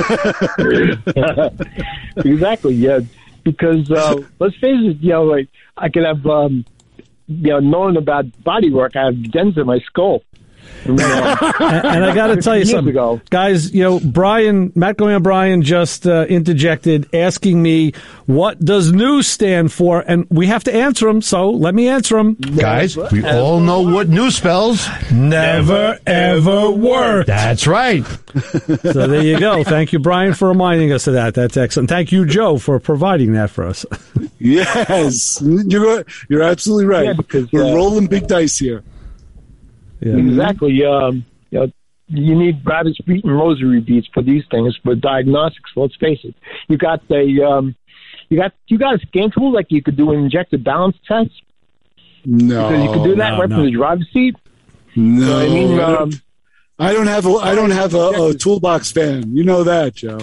Exactly, yeah. Because let's face it, like I could have, known about body work. I have dents in my skull. And I got to tell you something, guys. Matt Going on Brian just interjected, asking me what does news stand for, and we have to answer him. So let me answer him, guys. We all know what news spells. Never ever work. That's right. So there you go. Thank you, Brian, for reminding us of that. That's excellent. Thank you, Joe, for providing that for us. Yes, you're absolutely right. Yeah, because we're rolling big dice here. Yeah. Exactly. You need rabbit's feet and rosary beads for these things for diagnostics. Let's face it. You got a scan tool like you could do an injected balance test. No, because you could do that right from the driver's seat. No, I mean, I don't have a toolbox fan. You know that, Joe.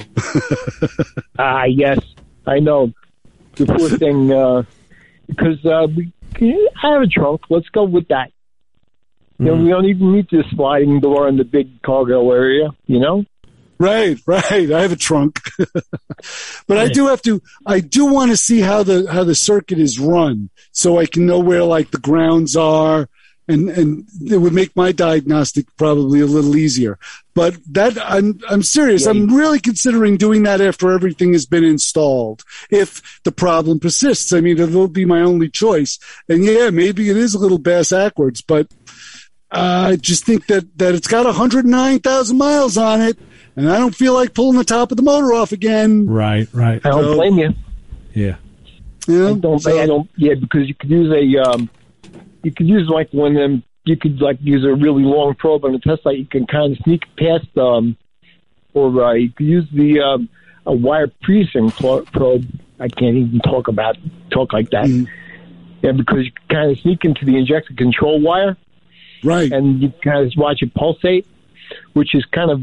Yes, I know. The poor thing, because I have a trunk. Let's go with that. We don't even need the sliding door in the big cargo area, Right. I have a trunk, but I do want to see how the circuit is run, so I can know where like the grounds are, and it would make my diagnostic probably a little easier. But that I'm serious. I'm really considering doing that after everything has been installed. If the problem persists, I mean, it'll be my only choice. And maybe it is a little bass-ackwards, but I just think that it's got 109,000 miles on it, and I don't feel like pulling the top of the motor off again. Right. I don't blame you. Yeah. I don't. Yeah, because you could use use like one of them. You could like use a really long probe on a test light. You can kind of sneak past or you could use a wire precinct probe. I can't even talk like that. Yeah, because you can kind of sneak into the injector control wire. Right, and you kind of watch it pulsate, which is kind of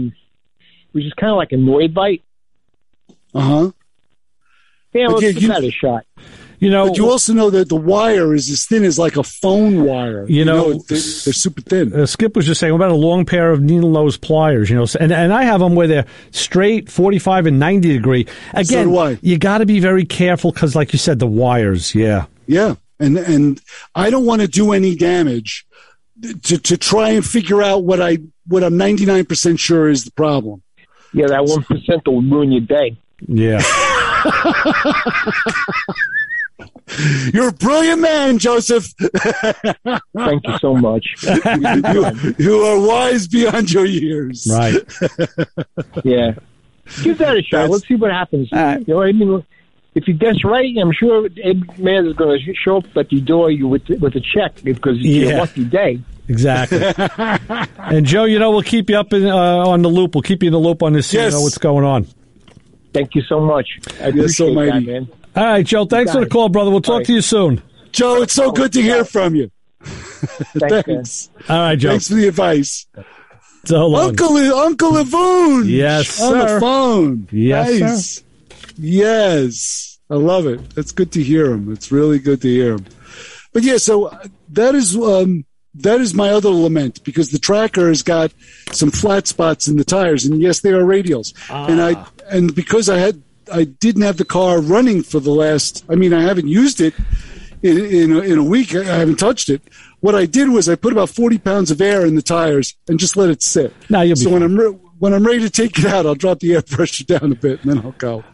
like a Noid bite. Yeah, let's give that a shot. But you also know that the wire is as thin as like a phone wire. They're super thin. Skip was just saying about a long pair of needle nose pliers. And I have them where they're straight 45 and 90 degree. Again, so do I. You got to be very careful because, like you said, the wires. Yeah, and I don't want to do any damage. To try and figure out what I'm 99% sure is the problem. Yeah, that 1% will ruin your day. Yeah. You're a brilliant man, Joseph. Thank you so much. You are wise beyond your years. Right. Yeah. Give that a shot. Let's see what happens. If you guess right, I'm sure every man is going to show up at the door with a check because it's your lucky day. Exactly. And Joe, we'll keep you up on the loop. We'll keep you in the loop on this. Yes. So you know what's going on. Thank you so much. I appreciate that, man. All right, Joe. Thanks for the call, brother. We'll talk to you soon. Joe, it's so good to hear from you. Thanks. All right, Joe. Thanks for the advice. So long. Uncle Lavoon. Yes, on sir. the phone. Yes, nice. sir. Yes, I love it. It's good to hear him. It's really good to hear him. But so that is my other lament, because the tracker has got some flat spots in the tires, and yes, they are radials. And because I didn't have the car running for the last. I haven't used it in a week. I haven't touched it. What I did was I put about 40 pounds of air in the tires and just let it sit. Now you'll be fine. When I'm ready to take it out, I'll drop the air pressure down a bit, and then I'll go.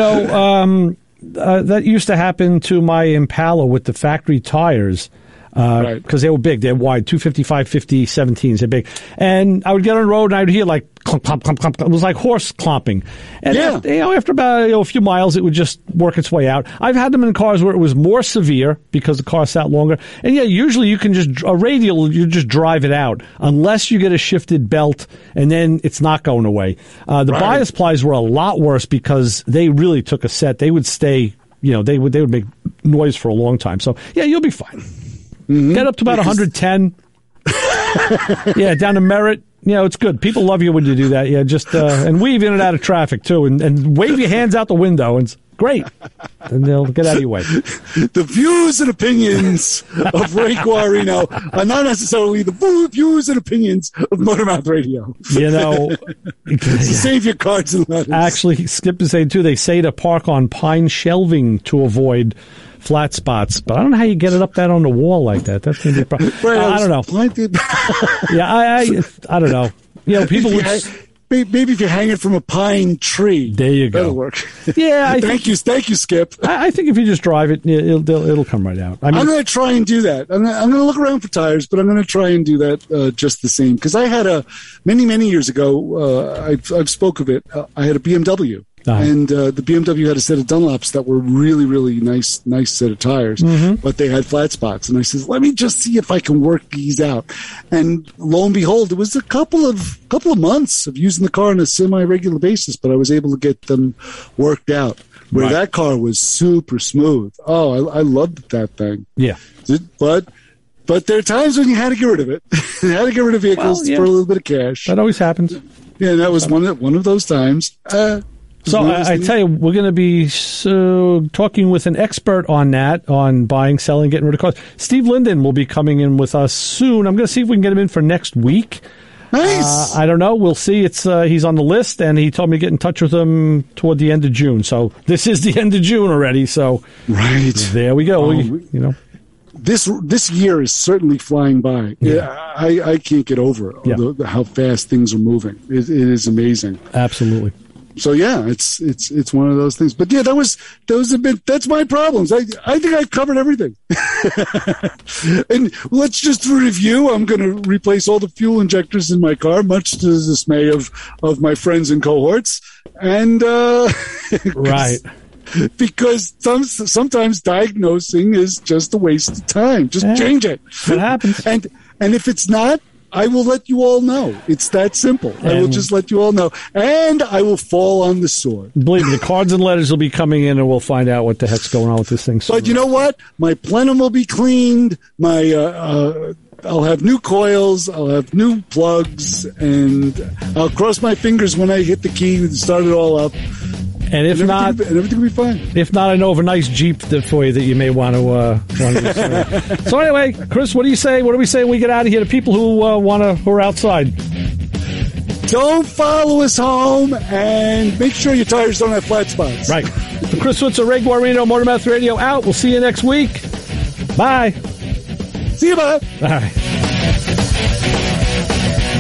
That used to happen to my Impala with the factory tires. Because they were big. They're wide, 255, 50, 17s. They're big. And I would get on the road and I would hear like clomp, clomp, clomp, clomp. It was like horse clomping. And after about a few miles, it would just work its way out. I've had them in cars where it was more severe because the car sat longer. And usually you can a radial, you just drive it out unless you get a shifted belt, and then it's not going away. The bias plies were a lot worse because they really took a set. They would stay, they would make noise for a long time. So, you'll be fine. Get up to about 110. Yeah, down to Merritt. It's good. People love you when you do that. Yeah, just and weave in and out of traffic too, and wave your hands out the window. And it's great. And they'll get out of your way. The views and opinions of Ray Guarino are not necessarily the views and opinions of Motormouth Radio. Save your cards and letters. Actually, Skip is saying too. They say to park on pine shelving to avoid flat spots, but I don't know how you get it up that on the wall like that. That's going to be a problem. I don't know. I don't know. People would. Maybe if you hang it from a pine tree. There you go. That'll work. Yeah. Thank you, Skip. I think if you just drive it, it'll come right out. I'm going to try and do that. I'm going to look around for tires, but I'm going to try and do that just the same. Because I had many years ago, I've spoke of it, I had a BMW. And the BMW had a set of Dunlops that were really, really nice set of tires, but they had flat spots. And I said, let me just see if I can work these out. And lo and behold, it was a couple of months of using the car on a semi-regular basis, but I was able to get them worked out. Where that car was super smooth. Oh, I loved that thing. Yeah. But there are times when you had to get rid of it. You had to get rid of vehicles for a little bit of cash. That always happens. Yeah, and that was one of those times. So I tell you, we're going to be talking with an expert on that, on buying, selling, getting rid of cars. Steve Linden will be coming in with us soon. I'm going to see if we can get him in for next week. Nice. I don't know. We'll see. He's on the list, and he told me to get in touch with him toward the end of June. So this is the end of June already. So there we go. This year is certainly flying by. Yeah. I can't get over how fast things are moving. It is amazing. Absolutely. So yeah, it's one of those things. But yeah, that's my problems. I think I've covered everything. And let's just review. I'm going to replace all the fuel injectors in my car, much to the dismay of my friends and cohorts. And right. Because sometimes diagnosing is just a waste of time. Just change it. What happens? And if it's not, I will let you all know. It's that simple. I will just let you all know. And I will fall on the sword. Believe me, the cards and letters will be coming in, and we'll find out what the heck's going on with this thing. But you know what? My plenum will be cleaned. I'll have new coils. I'll have new plugs. And I'll cross my fingers when I hit the key to start it all up. And if not, everything will be fine. If not, I know of a nice Jeep for you that you may want to use. So anyway, Chris, what do you say? What do we say when we get out of here to people who are outside? Don't follow us home, and make sure your tires don't have flat spots. Right. For Chris Switzer, Ray Guarino, Motormouth Radio out. We'll see you next week. Bye. See you, bye. All right.